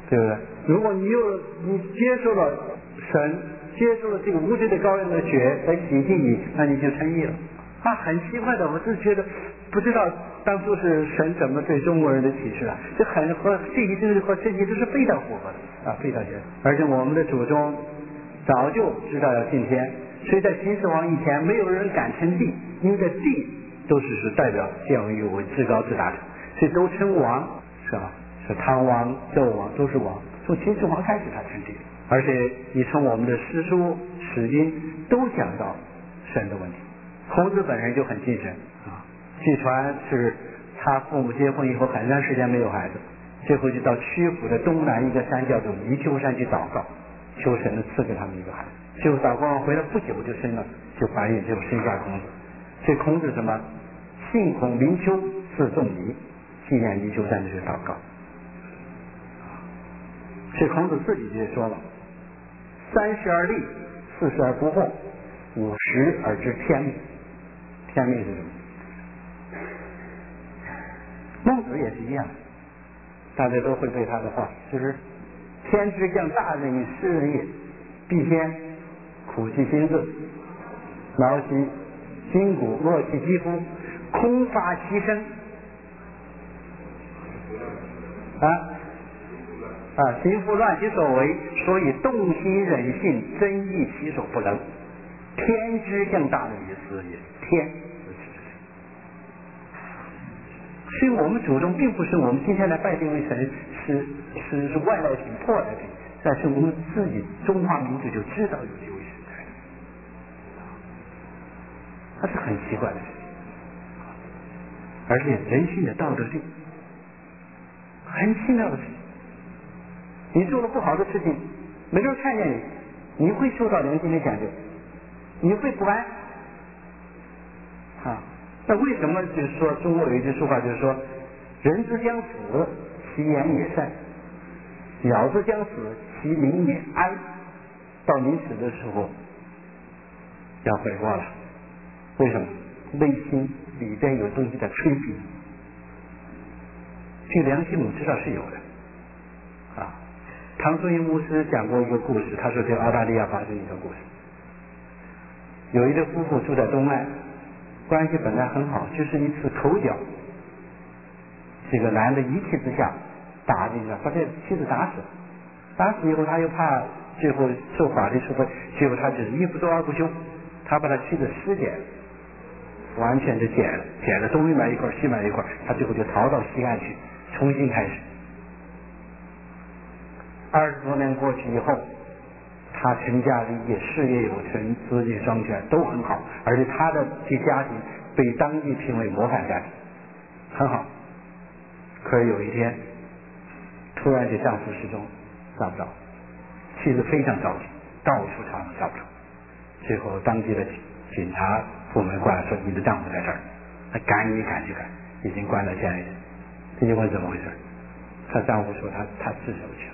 对不对？如果你接受了神，接受了这个无罪的羔羊的血来洗净你，那你就称义了。很奇怪的，我是觉得不知道当初是神怎么对中国人的启示啊，这很和这些东西和圣经都是非常符合的非常绝。而且我们的祖宗早就知道要进天，所以在秦始皇以前没有人敢称帝，因为在帝都是代表建立为至高至大者，所以都称王，是吧？是汤王、纣王都是王，从秦始皇开始他称帝。而且你从我们的诗书史经都讲到神的问题。孔子本人就很谨慎据传是他父母结婚以后很长时间没有孩子，最后就到曲阜的东南一个山叫做宜丘山去祷告，求神赐给他们一个孩子。结果祷告完回来不久就生了，就怀孕，就生下孔子。所以孔子什么姓孔名丘，字仲尼，纪念宜丘山去祷告。所以孔子自己就说了：30而立，40而不惑，50而知天命。天命是什么？孟子也是一样，大家都会背他的话，就是天之将大任于斯人也，必先苦其心志，劳其筋骨，弱其肌肤，空乏其身行拂乱其所为，所以动心忍性，真意其所不能。天之将大任于斯人也，天。所以我们祖宗并不是我们今天来拜这位神是外来品破来品，但是我们自己中华民族就知道有这位神在，它是很奇怪的事情，而且人性的道德性很奇妙的事情。你做了不好的事情，没人看见你会受到良心的谴责，你会不安那为什么就是说中国有一句说法，就是说人之将死，其言也善；鸟之将死，其鸣也哀。到你死的时候要悔过了，为什么？内心里边有东西在催逼。这个良心我们知道是有的唐宗英牧师讲过一个故事，他说在澳大利亚发生一个故事，有一对夫妇住在东岸，关系本来很好，就是一次口角，这个男的一气之下打进去，把这妻子打死。打死以后他又怕最后受法律处分，结果他就是一不做二不休，他把他妻子尸检完全就剪了，东面一块西面一块，他最后就逃到西岸去重新开始。20多年过去以后，他成家立业，事业有成，资金双全，都很好，而且他的这家庭被当地评为模范家庭，很好。可是有一天突然这丈夫失踪，找不着，妻子非常着急，到处查找不着，最后当地的警察部门过来说你的丈夫在这儿，他赶紧赶去赶，已经关到监狱里。这就问怎么回事，她丈夫说他自首去了，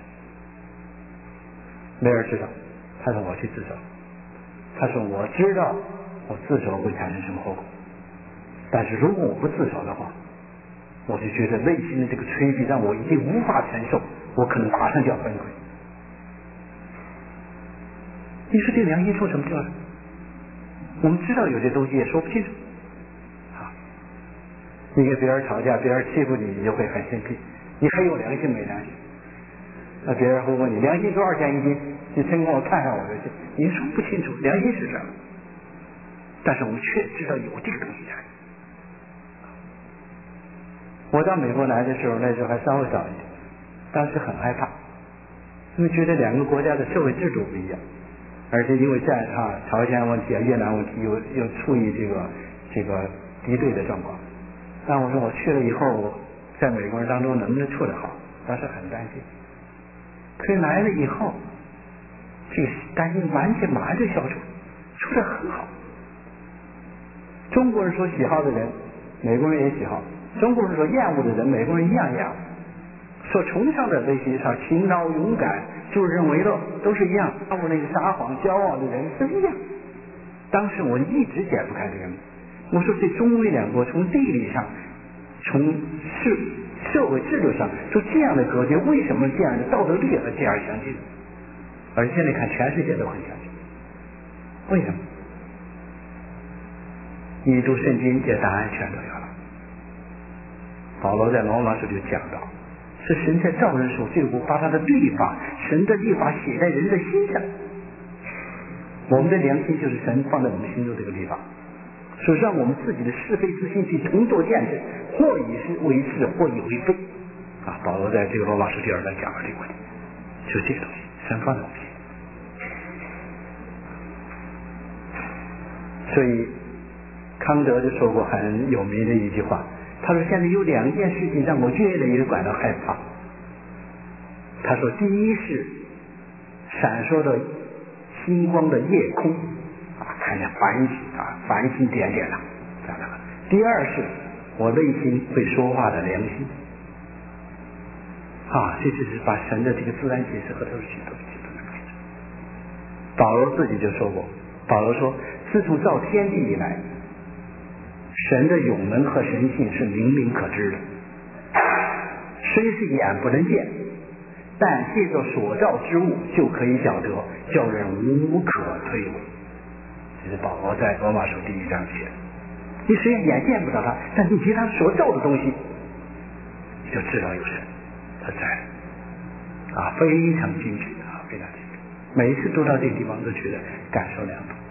没人知道。他说我去自首，他说我知道我自首会产生什么后果，但是如果我不自首的话，我就觉得内心的这个催逼让我已经无法承受，我可能马上就要崩溃。你说这良心说什么地方？我们知道有些东西也说不清楚你跟别人吵架，别人欺负你，你就会很生气，你还有良心没良心？那别人会问你良心多少钱一斤，你先给我看看我就行。你说不清楚良心是什么，但是我们确知道有这个东西在。我到美国来的时候，那时候还稍微早一点，当时很害怕，因为觉得两个国家的社会制度不一样，而且因为在朝鲜问题越南问题又处于这个敌对的状况。但我说我去了以后，在美国人当中能不能处得好，当时很担心。可是来了以后，这个担心完全马上就消除，处得很好。中国人所喜好的人，美国人也喜好；中国人所厌恶的人，美国人一样厌恶。所崇尚的类型上，勤劳、勇敢、助人为乐，都是一样。厌恶那个撒谎、骄傲的人都一样。当时我一直解不开这个谜。我说这中美两国从地理上，从社会制度上就这样的格局，为什么这样的道德律和这样相近？而现在看全世界都很相近，为什么？你读圣经，这答案全都有了。保罗在罗马书就讲到，是神在造人时候就把他的律法，神的律法写在人的心上。我们的良心就是神放在我们心中这个律法，所以让我们自己的是非之心去重做见证，或以是为是，或以为非。保罗在这个罗马书第2章讲了这个问题，就这个东西，神放在我们心。所以康德就说过很有名的一句话，他说现在有2件事情让我越来越感到害怕。他说第一是闪烁的星光的夜空看见繁星点点第二是我内心会说话的良心这就是把神的这个自然解释和他的许多的解释。保罗自己就说过，保罗说自从造天地以来，神的永能和神性是明明可知的，虽是眼不能见，但借着所造之物就可以晓得，叫人无可推诿。这是保罗在罗马书第1章写的。你虽然眼见不到他，但你其他所造的东西你就知道有神，他在非常精确非常精确。每一次读到这个地方都觉得感受良多。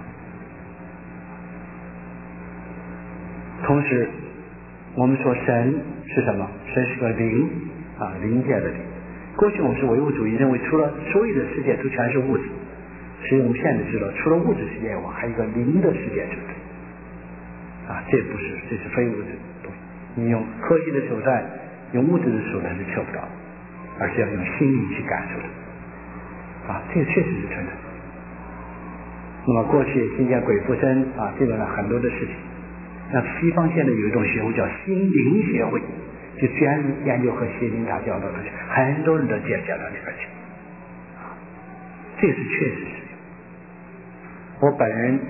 同时我们说神是什么？神是个灵灵界的灵。过去我们是唯物主义，认为除了所有的世界都全是物质，所以我们现在知道除了物质世界以外还有一个灵的世界存在这不是，这是非物质的东西。你用科技的手段，用物质的手段是测不到的，而是要用心灵去感受的这个确实是存在。那么过去新见鬼附身基本上很多的事情，那西方现在有一种学会叫心灵协会，就专研究和心灵打交道的，很多人都介绍到里边去这是确实是我本人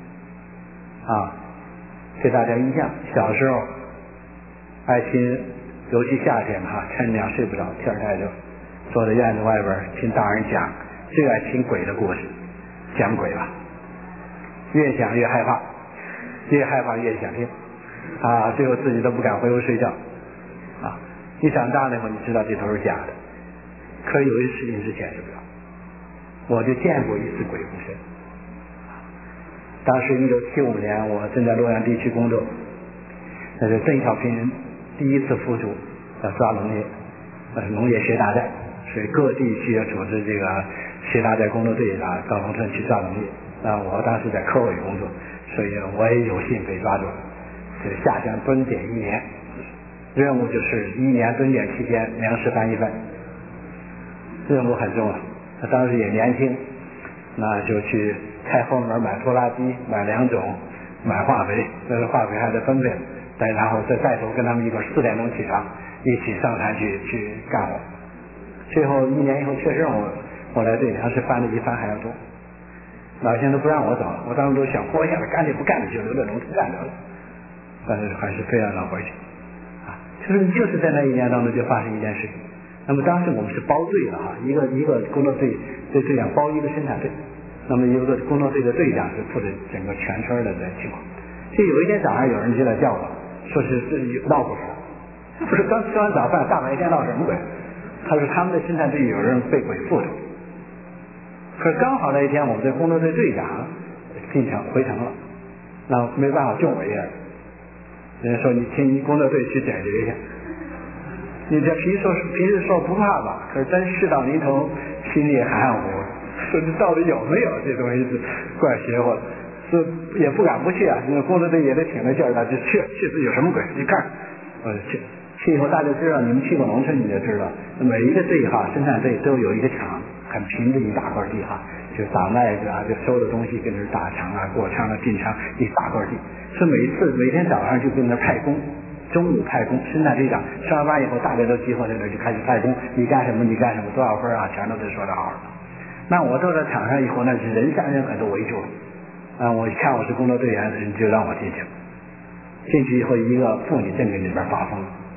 给大家印象，小时候爱听，尤其夏天趁凉睡不着，天太热，坐在院子外边听大人讲，最爱听鬼的故事，讲鬼吧，越讲越害怕，越害怕越想听最后自己都不敢回屋睡觉你长大了以后你知道这都是假的。可是有一事情是显示不了，我就见过一次鬼附身。当时1975年我正在洛阳地区工作，那是邓小平第一次复主要抓农业，农业学大寨，所以各地区要组织这个学大寨工作队到农村去抓农业。我当时在科委工作，所以我也有幸被抓住，下乡蹲点1年，任务就是1年蹲点期间粮食翻1份，任务很重要。当时也年轻，那就去开后门买拖拉机，买粮种，买化肥，那个化肥还得分配，然后再带头跟他们一块4点钟起床，一起上山去干活。最后1年以后确实我来对粮食翻的比翻还要多，老乡都不让我走了，我当时都想活下来，干脆不干了，就留在农村干得了，但是还是非要让回去就是在那1年当中就发生一件事情。那么当时我们是包队的一个工作队队长包一个生产队，那么一个工作队的队长是负责整个全村的情况。就有一天早上有人就来叫我，说是闹鬼了，不是刚吃完早饭，大白天闹什么鬼？他说他们的生产队有人被鬼附着。可是刚好那一天我们的工作队队长进城回城了，那没办法救我一下，人家说你请你工作队去解决一下。你这平时说不怕吧，可是真事到临头心里含糊，说这到底有没有这东西是怪邪乎的，是也不敢不去因为工作队也得挺着劲儿的，就去有什么鬼你看去以后大家知道，你们去过农村你就知道，每一个队生产队都有一个场，很平的一大块地就打麦子就收的东西跟着打场过场进场一大块地，是每天早上就跟那派工，中午派工，生产队长上完班以后大家都集合在那就开始派工，你干什么多少分全都得说得好好的。那我到了场上以后，那是人山人海都围住了我一看我是工作队员，人就让我进去以后，一个妇女正跟里边发疯，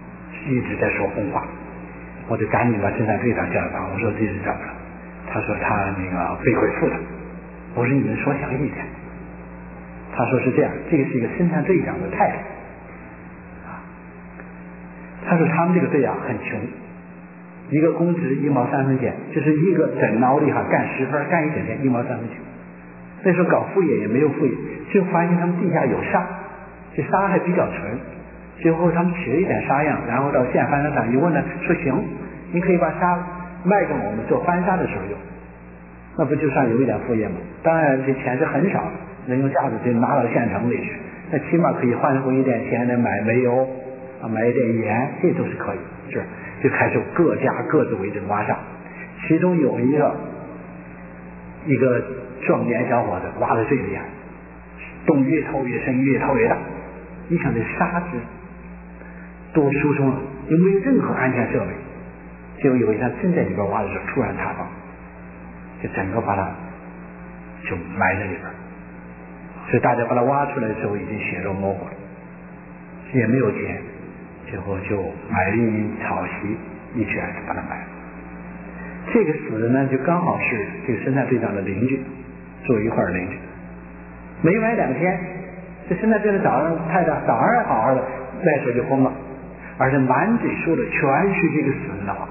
一直在说疯话，我就赶紧把侦探队长叫来，我说这是怎么了？他说他那个被鬼附了。我说你们说详细一点。他说是这样，这个是一个侦探队长的太太啊。他说他们这个队很穷，一个工资1毛3分钱，就是一个整劳力干10分，干一整天1毛3分钱。那时候搞副业也没有副业，就发现他们地下有沙，这沙还比较纯。最后他们取了一点沙样，然后到现翻沙厂一问呢，说行，你可以把沙卖给我们做翻沙的时候用，那不就算有一点副业吗？当然这钱是很少，能用架子就拿到县城里去，那起码可以换回一点钱来买煤油买一点盐，这都是可以。是，就开始各家各自为这个挖沙，其中有一个壮年小伙子挖的最厉害，洞越掏越深，越掏越大。你想这沙子多疏松了，又没有任何安全设备，结果有一天真在里边挖的时候突然塌方，就整个把它就埋在里边。所以大家把它挖出来的时候已经血肉模糊了，也没有钱，最后就买了一名草席一起来把它埋了。这个死的呢就刚好是这个侦探队长的邻居，住一块儿邻居。没埋2天，这侦探队长早上太太早上好好的那时候就疯了，而且满嘴说的全是这个死人的话。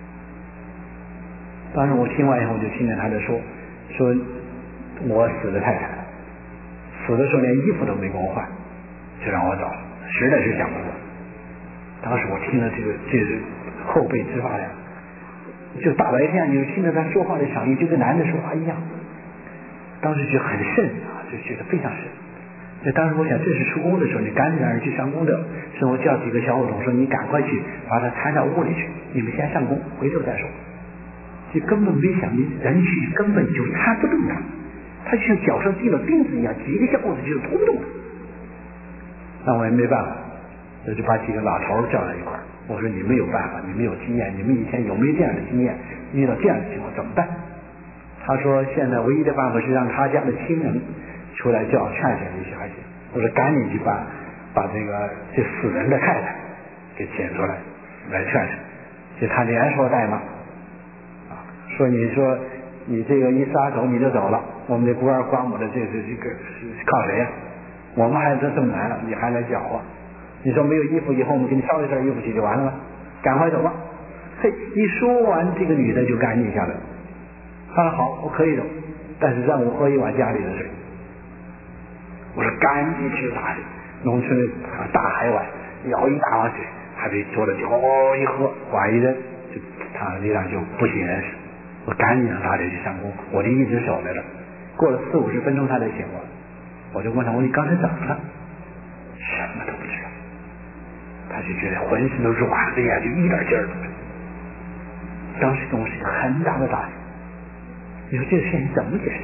当时我听完以后我就听见他在说我死的太太死的时候连衣服都没给我换，就让我走了，实在是想不过。当时我听了这个后背直发凉，就大白天你就听着他说话的嗓音就跟男的说话一样，当时就很瘆就觉得非常瘆。那当时我想这是出工的时候，你赶紧让人去上工的，所以我叫几个小伙同说你赶快去把他搀到屋里去，你们先上工回头再说。就根本没想人去根本就搀不动他就像脚上钉了钉子一样，几个小伙子就拖不动了。那我也没办法，我就把几个老头叫在一块儿，我说你们有办法，你们有经验，你们以前有没有这样的经验？遇到这样的情况怎么办？他说现在唯一的办法是让他家的亲人出来叫劝劝这小孩子。我说赶紧去把这死人的太太给请出来劝劝，就他连说带骂说你说你这个一撒手你就走了，我们这孤儿寡母的这个靠谁呀？我们孩子这么难了，你还来搅和？你说没有衣服，以后我们给你捎一身衣服去就完了吗？赶快走吧！嘿，一说完，这个女的就赶紧下来。他说好，我可以走，但是让我喝一碗家里的水。我说赶紧去打水，农村的大海碗，舀一大碗水，还得做了酒一喝，碗一扔，就躺在地上就不省人事。我赶紧让大家去上工，我就一直守在这儿。过了40-50分钟，他才醒过来。我就问他，我说你刚才怎么了？什么都不知道。他就觉得浑身都软了呀，就一点劲儿都没有。当时给我是一个很大的打击。你说这个事情怎么解释？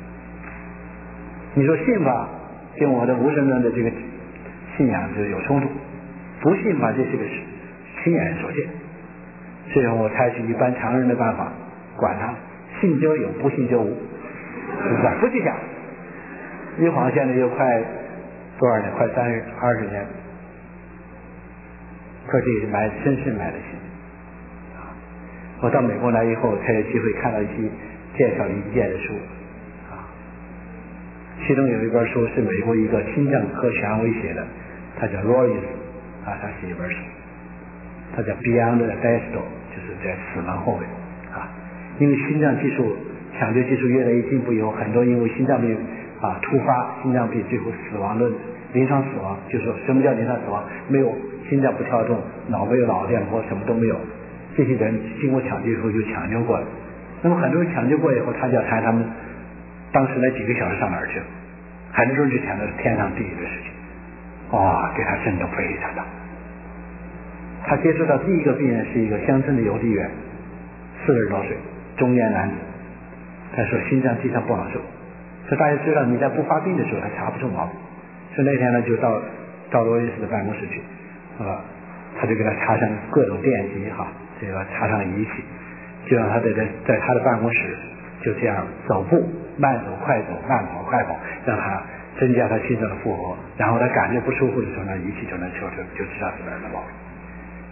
你说信吧，跟我的无神论的这个信仰就有冲突；不信吧，这是个亲眼所见。所以我采取一般常人的办法，管他，信则有，不信则无，是不是？不去想。一晃现在又快多少年？快20年。可这也是深深埋了心。我到美国来以后，才有机会看到一些介绍灵界的书其中有一本书是美国一个心脏科权威写的，他叫 Royce 他写一本书，他叫 Beyond the Death Door， 就是在死亡后面因为心脏技术抢救技术越来越进步以后，很多因为心脏病突发心脏病最后死亡的临床死亡，就是说什么叫临床死亡？没有心脏不跳动，脑没有脑电波，什么都没有，这些人经过抢救以后就抢救过了。那么很多人抢救过以后，他就要谈他们当时那几个小时上哪儿去了，很多人就谈到天上地狱的事情，给他震动非常大。他接触到第一个病人是一个乡村的邮递员，40多岁，中年男子。他说心脏非常不好受，所以大家知道你在不发病的时候他查不出毛病，所以那天呢就到罗伊斯的办公室去，他就给他插上各种电极这个插上仪器，就让他在他的办公室就这样走步，慢走快走，慢跑快跑，让他增加他心脏的负荷，然后他感觉不舒服的时候呢，仪器就能测出就知道是哪儿的毛病。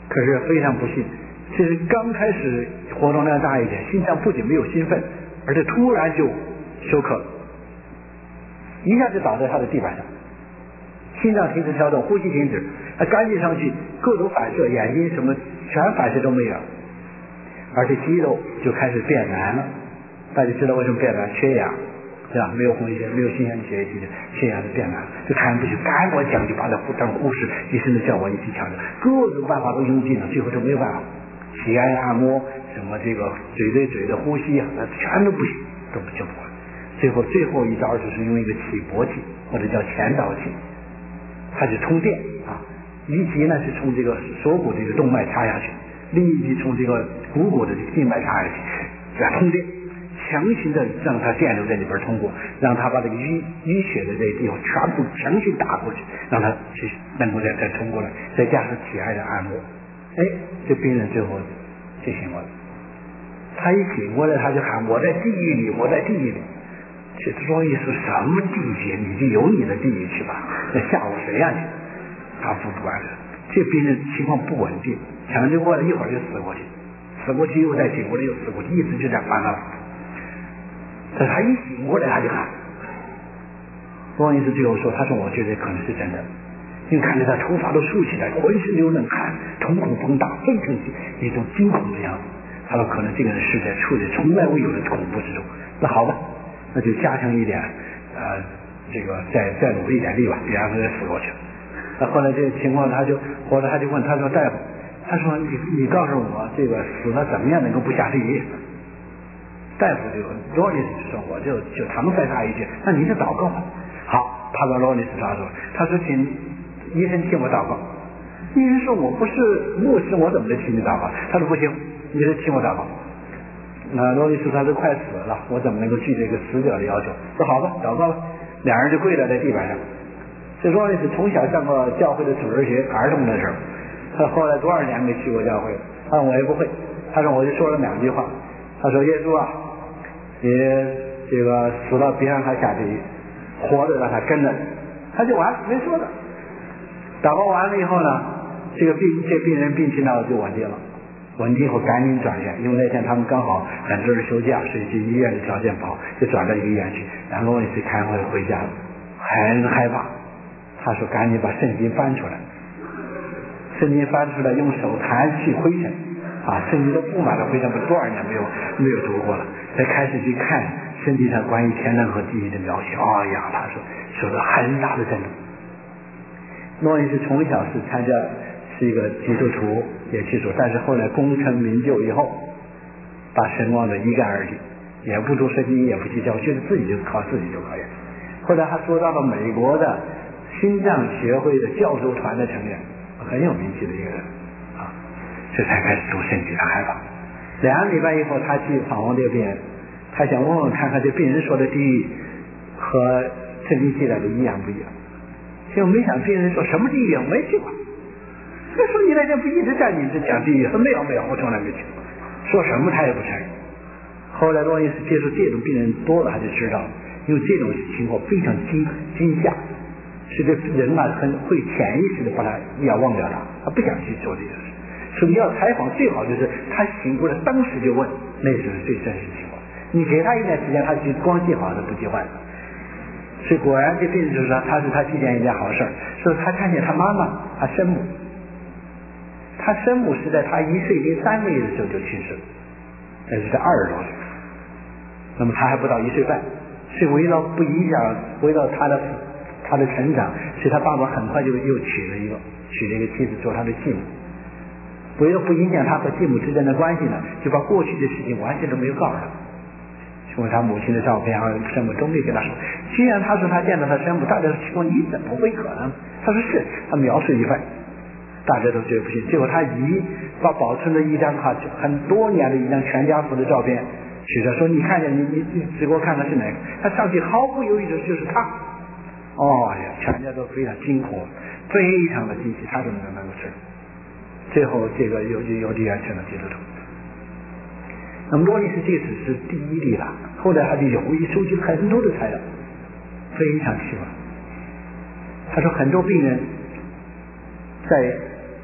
可是非常不幸，其实刚开始活动量大一点，心脏不仅没有兴奋，而且突然就休克，一下就倒在他的地板上，心脏停止跳动，呼吸停止，他赶紧上去，各种反射，眼睛什么全反射都没有，而且肌肉就开始变难了。大家知道为什么变难？缺氧，对吧？没有红血，没有新鲜血液提供，缺氧就变难，就看不去，赶我讲就把他当护士、医生的叫我一起抢着，各种办法都用尽了，最后都没有办法，体按按摩，什么这个嘴对嘴的呼吸啊，那全都不行，都救不完。最后一招就是用一个起搏器，或者叫前导器，它是充电啊，一级呢是从这个锁骨这个动脉插下去，另一级从这个股骨的这个静脉插下去，这样充电，强行的让它电流在里边通过，让它把这个淤血的这个地方全部强行打过去，让它去能够再通过来，再加上体外的按摩，哎，这病人最后就醒过来。他一醒过来，他就喊：“我在地狱里，我在地狱里。”这罗伊说什么地狱？你就有你的地狱去吧，那吓唬谁呀你？他不管了。这病人情况不稳定，抢救过来一会儿就死过去，死过去又再醒过来又死过去，一直就这样翻了。但他一醒过来他就喊。罗伊斯最后说：“他说我觉得可能是真的，因为看着他头发都竖起来，浑身流冷汗，瞳孔膨大，非常一种惊恐的样子。他说可能这个人是在处在从来未有的恐怖之中。那好吧。”那就加强一点，这个再努力一点力吧，别让他再死过去。那后来这个情况，后来他就问他说：“大夫，他说你告诉我这个死了怎么样能够不下地狱？”大夫就罗里斯说：“我就搪塞他一句，那你就祷告吧。”好，他把罗里斯抓住，他说：“请医生替我祷告。”医生说：“我不是牧师，我怎么能替你祷告？”他说：“不行，你得替我祷告。”那罗伊斯他都快死了，我怎么能够拒这个死者的要求？说好吧，祷告吧。两人就跪倒在地板上。这罗伊斯从小上过教会的主日学，儿童的时候，他后来多少年没去过教会了，他说我也不会。他说我就说了2句话，他说：“耶稣啊，你这个死了别让他下地狱，活着让他跟着你。”他就完了，没说的。祷告完了以后呢，这病人病情呢就稳定了。稳定后赶紧转院，因为那天他们刚好很多人休假，所以去医院的条件不好，就转到一个医院去。然后罗伊斯开会回家了，很害怕。他说赶紧把圣经翻出来，圣经翻出来用手弹去灰尘，圣经都布满了灰尘，多少年没有读过了，才开始去看圣经上关于天堂和地狱的描写。哎呀，他说受到很大的震动。罗伊斯从小是参加。是一个基督徒，也去做，但是后来功成名就以后，把神忘得一干二净，也不读圣经，也不去教，觉得自己就靠自己就可以。后来他做到了美国的心脏协会的教授团的成员，很有名气的一个人这才开始读圣经，他害怕。2个礼拜以后，他去访问这个病人，他想问问看看这病人说的地狱和圣经记载的一样不一样。结果没想病人说什么地狱没去过。他说你那天不一直在你这讲地狱？说没有，我从来没去过。说什么他也不承认。后来罗伊斯接触这种病人多了，他就知道，因为这种情况非常惊吓，使得人很会潜意识的把他要忘掉他不想去做这件事。所以你要采访最好就是他醒过来当时就问，那是最真实情况。你给他一段时间，他就光记好的不记坏的。所以果然这病人就是说，他遇见一件好事，说他看见他妈妈，他生母。他生母是在他1岁零3个月的时候就去世了，那是在20多岁，那么他还不到1岁半，所以为了不影响，为了他的成长，所以他爸爸很快就又娶了一个妻子做他的继母，为了不影响他和继母之间的关系呢，就把过去的事情完全都没有告诉他，说他母亲的照片和生母都没跟他说。既然他说他见到他生母，大家说你怎么会可能？他说是，他描述一番。大家都觉得不信，结果他把保存了一张很多年的一张全家福的照片取着，说你看见你只给我看看是哪个。他上去毫不犹豫的就是他。全家都非常惊恐，非常的惊奇，他怎么能够吃？最后这个邮递员成了基督徒。那么罗伊斯这次是第1例了，后来他就有意收集很多的材料，非常奇怪。他说很多病人在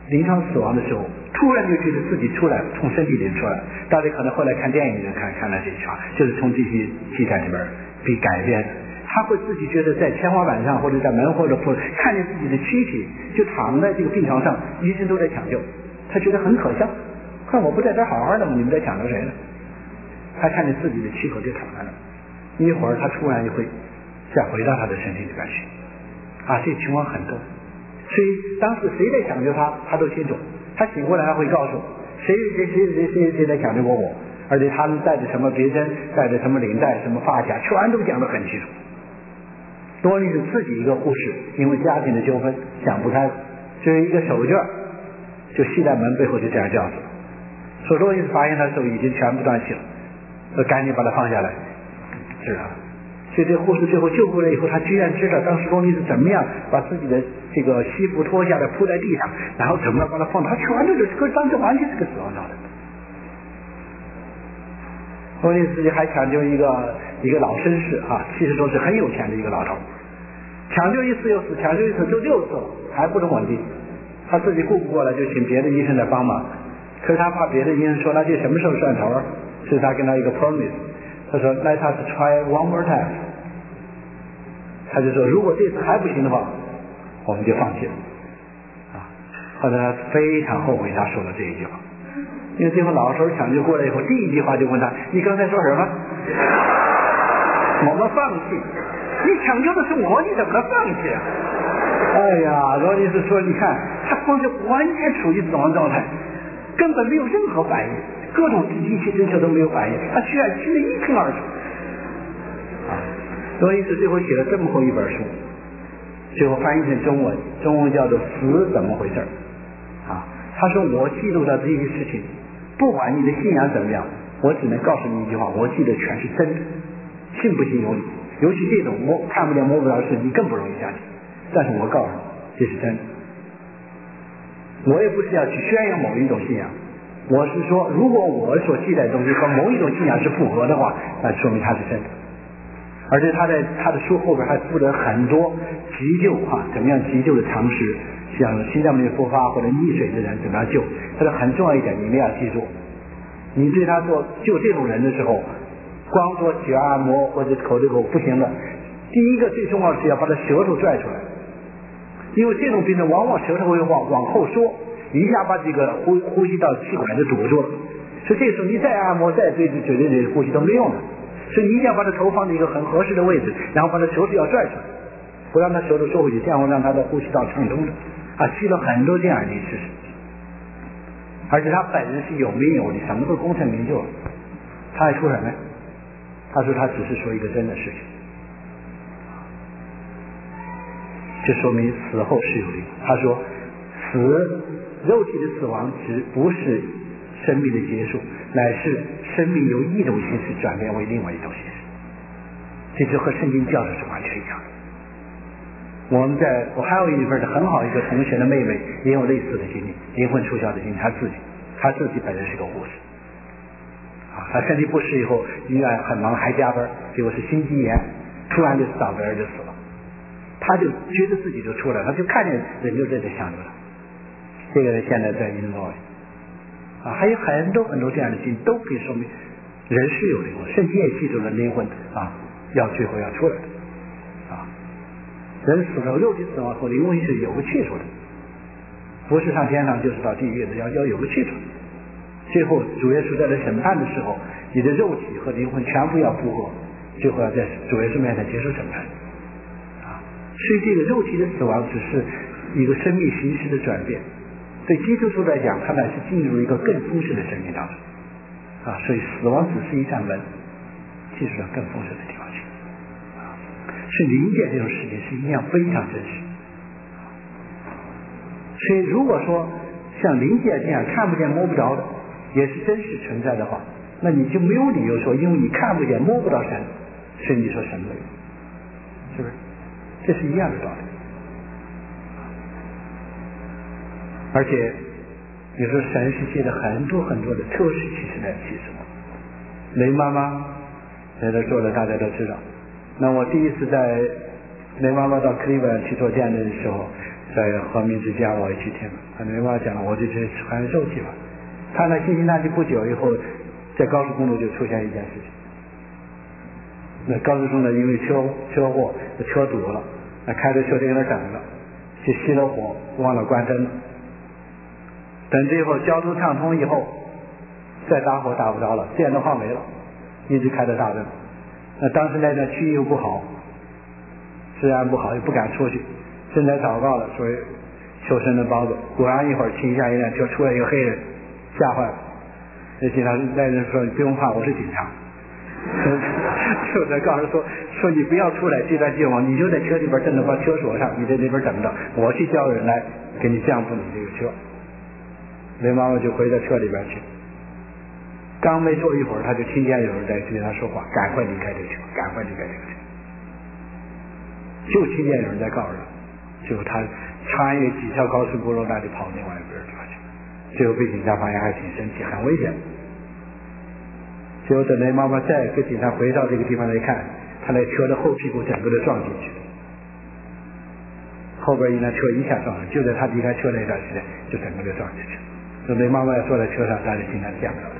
临床死亡的时候，突然就觉得自己出来，从身体里出来。大家可能后来看电影就看到这一场，就是从这些记载里边被改编。他会自己觉得在天花板上或者在门或者看见自己的躯体就躺在这个病床上，医生都在抢救，他觉得很可笑，看我不在这好好的吗？你们在抢救谁呢？他看见自己的躯壳就躺在那，一会儿他突然就会再回到他的身体里边去。这情况很多，所以当时谁在抢救他，他都清楚。他醒过来他会告诉谁在抢救过我，而且他们带着什么别针，带着什么领带，什么发卡，全都讲得很清楚。多尼是自己一个护士，因为家庭的纠纷想不开，就是一个手绢就系在门背后，就这样吊死了。所以多尼斯发现他的时候已经全部断气了，就赶紧把他放下来治了。所以这护士最后救过来以后，他居然知道当时多尼斯怎么样把自己的这个西服脱下来铺在地上，然后怎么样把他放，他全都是当时完全是个死亡状态。多尼斯还抢救一个老绅士70多岁很有钱的一个老头，抢救一次又死，抢救一次就6次了，还不能稳定。他自己顾不过来，就请别的医生来帮忙。可是他怕别的医生说那这什么时候算头，所以他跟他一个 promise， 他说 Let us try one more time。他就说如果这次还不行的话，我们就放弃了。后来他非常后悔他说了这一句话。因为最后老头抢救过来以后，第一句话就问他：“你刚才说什么？”我们放弃。你抢救的是我，你怎么能放弃啊？哎呀，罗尼斯说：“你看，他光是完全处于死亡状态，根本没有任何反应，各种机器侦测都没有反应，他居然清得一清二楚。”罗尼斯最后写了这么厚一本书，最后翻译成中文叫做《死怎么回事》他说：“我记录到这些事情。不管你的信仰怎么样，我只能告诉你一句话，我记得全是真的，信不信由你。尤其这种看不见摸不着的事，你更不容易相信。但是我告诉你，这是真的。我也不是要去宣扬某一种信仰，我是说，如果我所记载的东西和某一种信仰是符合的话，那说明它是真的。而且他在他的书后边还附了很多急救怎么样急救的常识，像心脏病复发或者溺水的人怎么样救。他说很重要一点，你们要记住，你对他做救这种人的时候，光做血按摩或者口对口不行的。第一个最重要的是要把他舌头拽出来，因为这种病人往往舌头会往后缩，一下把这个呼吸道气管就堵住了。所以这个时候你再按摩再对嘴的呼吸都没用的。所以你一定要把他头放在一个很合适的位置，然后把他舌头要拽出来，不让他舌头收回去，这样会让他的呼吸道畅通的。记了很多这样的事实，而且他本人是有名有利，什么都功成名就了。他还说什么？他说他只是说一个真的事情，这说明死后是有灵。他说肉体的死亡不是生命的结束，乃是生命由一种形式转变为另外一种形式。这就和圣经教导是完全一样的。我还有一份很好一个同学的妹妹也有类似的经历，灵魂出窍的经历。她自己本人是个护士她身体不适以后医院很忙还加班，结果是心肌炎，突然就嗓子眼就死了。她就觉得自己就出来了，她就看见人就在这想着了。这个人现在在英国还有很多很多这样的经历，都可以说明人是有灵魂。圣经也记住了灵魂要最后要出来的人死了，肉体死亡后灵魂是有个去处的，不是上天上就是到地狱的，要有个去处。最后主耶稣在这审判的时候，你的肉体和灵魂全部要复活，最后要在主耶稣面前接受审判所以这个肉体的死亡只是一个生命形式的转变，对基督徒来讲，他乃是进入一个更丰盛的生命当中所以死亡只是一扇门，进入到更丰盛的地方去是灵界这种事情是一样非常真实。所以如果说像灵界这样看不见摸不着的也是真实存在的话，那你就没有理由说因为你看不见摸不到神，所以你说神没有，是不是？这是一样的道理。而且你说神是借了很多很多的特殊启示来启示我。雷妈妈在这做的大家都知道，那我第一次在雷妈妈到克利文去做见证的时候，在和民之家我也去听了。 没办法讲了，我就去传受气吧。他那信心大气不久以后，在高速公路就出现一件事情。那高速中呢，因为车祸，车堵了，那开着车在那等着，去熄了火，忘了关灯了。等最后交通畅通以后，再打火打不着了，电都耗没了，一直开着大灯。那当时那段区域又不好，治安不好，又不敢出去，正在祷告了，所以求神能帮助。果然一会儿停下一辆车，出来一个黑人，吓坏了。那警察那人说：“你不用怕，我是警察。”就在告诉说你不要出来这段计划，你就在车里边等着，把车锁上，你在那边等着，我去叫人来给你降服你这个车。雷妈妈就回到车里边去，刚没坐一会儿，他就听见有人在对他说话：“赶快离开这个车，赶快离开这个车。”就听见有人在告诉他，就他穿越几条高速公路，那就跑另外一边去，最后被警察发现还挺生气，很危险。结果等雷妈妈再跟警察回到这个地方来看，他那车的后屁股整个都撞进去了，后边一辆车一下撞上，就在他离开车那段时间，就整个就撞进去了。所以雷妈妈坐在车上，他就经常见到了。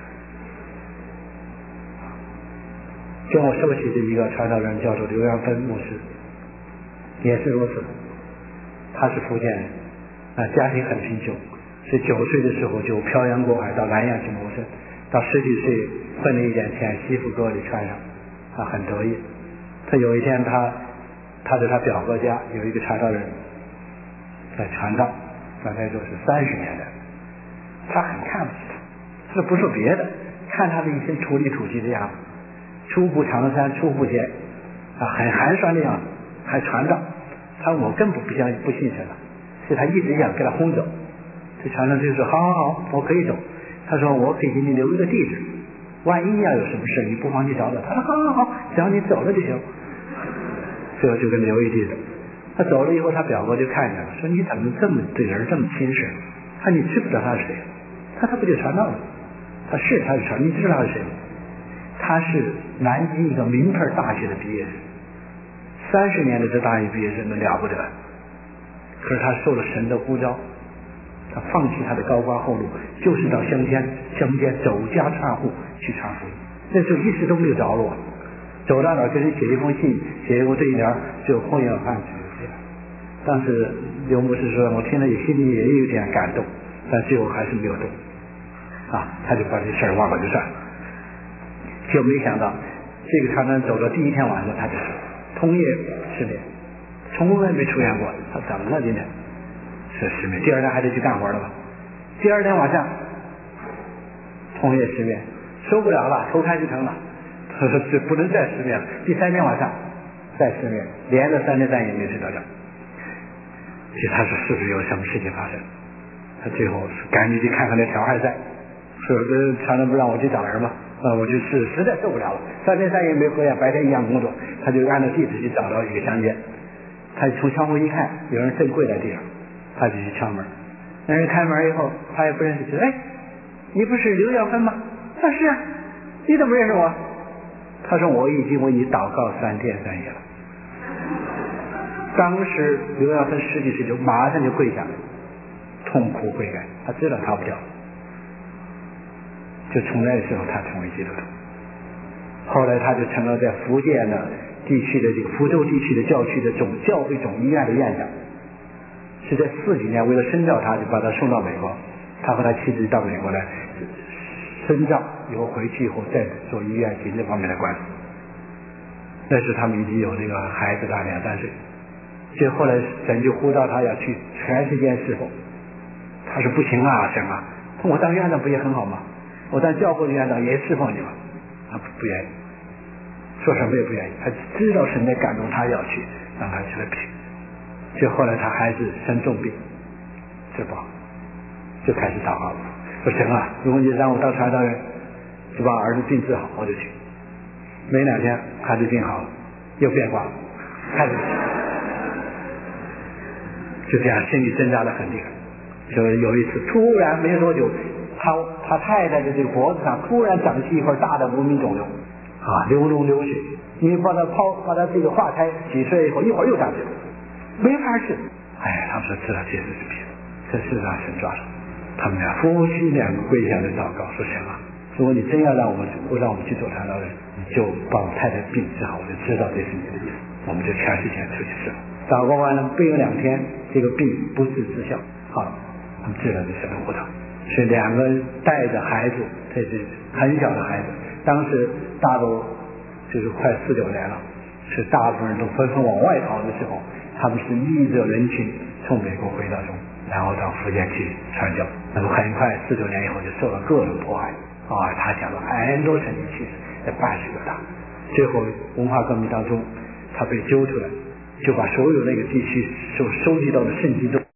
跟我受洗的一个传道人叫做刘阳芬牧师，也是如此。他是福建人，家庭很贫穷，是9岁的时候就漂洋过海到南洋去谋生，到10几岁混了一点钱，西服给我里穿上，很得意。他有一天他在他表哥家有一个传道人在传道，大概就是30年的，他很看不起他，这不说别的，看他的一身土里土气的样子，初步长衫初步鞋，很寒酸的样子，还传道。他我根本不信神了，是他一直想给他轰走。这传道就说：“好，我可以走。”他说：“我可以给你留一个地址，万一要有什么事你不妨去找找。”他说：“好，只要你走了就行。”最后就给他留一地址。他走了以后，他表哥就看见了，说：“你怎么这么对人这么轻视？他你知不知道他是谁？”他不就传道了？他是传，你知道他是谁？他是南京一个名牌大学的毕业生，30年的这大学毕业生都了不得。可是他受了神的呼召，他放弃他的高官厚禄，就是到乡间走家串户去传福音。那时候一时都没有着落，走到哪儿给人写一封信，写一封对联，就混了饭去了。当时刘牧师说，我听了心里也有点感动，但最后还是没有动。他就把这事儿忘了就算了。就没想到这个传单走到第一天晚上，他就通夜失眠，从来没出现过。他怎么了今天？是失眠。第二天还得去干活了吧？第二天晚上通夜失眠，受不了了，头开始疼了，他说这不能再失眠了。第3天晚上再失眠，连着3天3夜没睡着觉。其实他是不是有什么事情发生？他最后赶紧去看看那条还在，说传单不让我去找人吗？我就是实在受不了了，3天3夜没回来，白天一样工作，他就按照地址去找到一个乡间。他从窗户一看，有人正跪在地上，他就去敲门。那人开门以后，他也不认识，哎，你不是刘耀芬吗？他是啊，你怎么认识我？他说我已经为你祷告3天3夜了。当时刘耀芬10几岁就马上就跪下了，痛哭悔改，他知道逃不掉。就从那时候他成为基督徒，后来他就成了在福建的地区的这个福州地区的教区的教会总医院的院长，是在4几年为了深造他，就把他送到美国，他和他妻子到美国来深造，以后回去以后再做医院行政方面的官司。那时他们已经有这个孩子大2、3岁，所以后来神就呼召他要去全世界侍奉。他说不行啊，神啊，我当院长不也很好吗？我当教会的院长也侍奉你嘛。他不愿意，说什么也不愿意。他知道神在感动他要去，让他去了去。所以后来他孩子生重病，治不好，就开始祷告了。说神啊，如果你让我当传道人，就把儿子病治好，我就去。没2天，孩子病好了，又变卦了，开始就这样，心里挣扎得很厉害。就有一次，突然没多久，他太太的这个脖子上突然长起一块大的无名肿瘤，流脓流血。因为把他这个化开几岁以后，一会儿又长去了，没法治。他说知道这是病， 这是让神抓住。他们俩夫妻两个跪下来祷告，说神啊，如果你真要让我们去做传道人，你就把我太太病治好，我就知道这是你的意思，我们就全世界出去治了。祷告完了，不有2天，这个病不治之效，好，他们治了就生了胡桃。是2个带着孩子，这是很小的孩子，当时大陆就是快49年了，是大部分人都纷纷往外逃的时候，他们是逆着人群从美国回到中，然后到福建去传教。那么很快49年以后就受了各种迫害啊，他讲了很多神奇奇事，在80个大。最后文化革命当中，他被揪出来，就把所有那个地区所收集到的圣经中